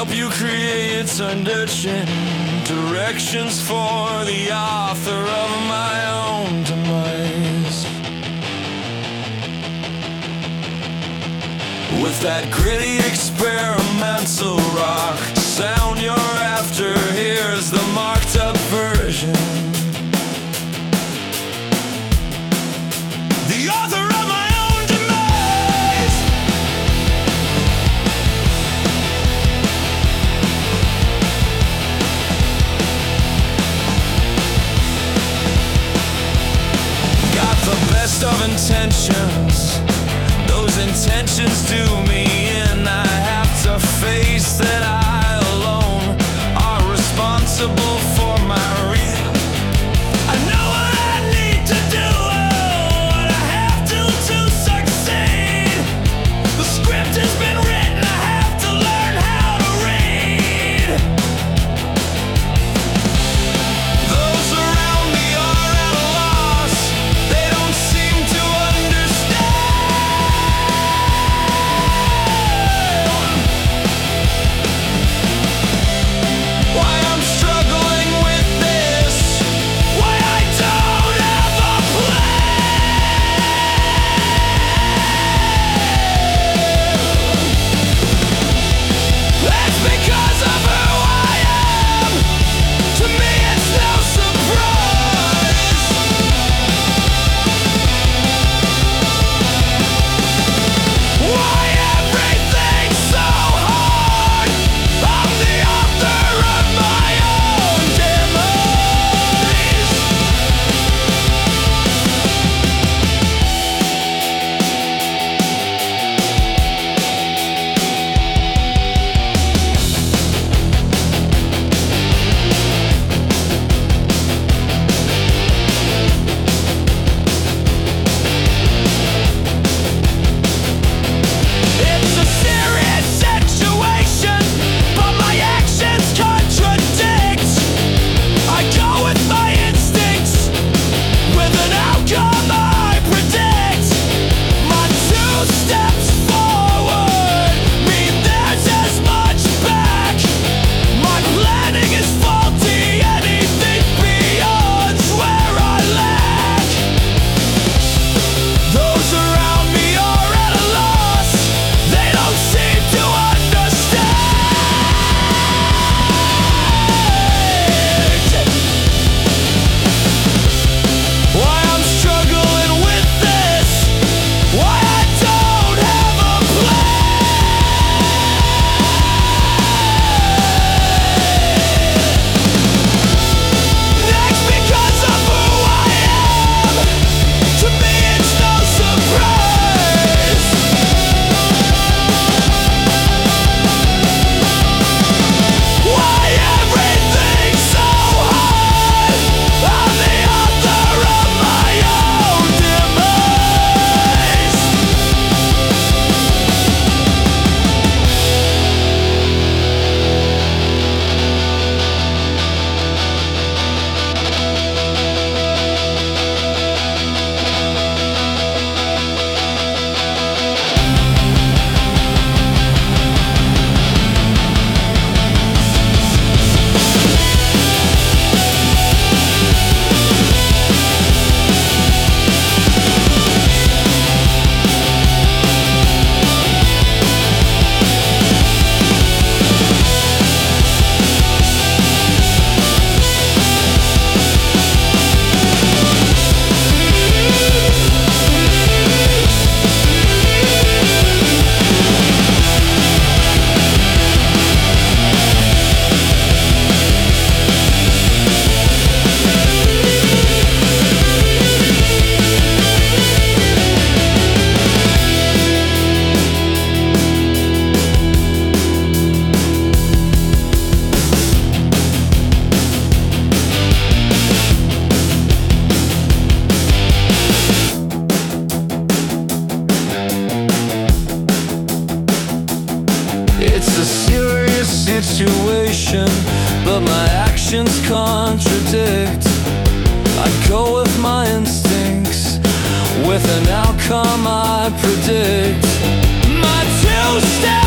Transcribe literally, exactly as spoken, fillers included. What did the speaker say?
help you create and nurture directions for the author of my own demise. With that gritty experimental rock sound you're after, here's the marked up version. The author of my own demise. Got the best of intentions. Those intentions do me in. I have to face that I alone are responsible for my real. I know what I need to do, what I have to to succeed. The script has been written, I have to learn how to read. Those around me are at a loss, they don't seem to why I'm struggling with this, why I don't have a plan. That's because of who I am. To me it's no surprise. Why everything's so hard? I'm the author of my own demise. It's a serious situation, but my actions contradict. I go with my instincts, with an outcome I predict. My two steps forward mean there's as much back. My planning is faulty, anything beyond's where I lack. Those around me are at a loss, they don't seem to understand why I'm struggling with this, why I don't have a plan. Next, because of who I am, to me it's no surprise. Why everything's so hard? I'm the author of my own demise. It's a serious situation, but my actions contradict. I go with my instincts, with an outcome I predict. My two steps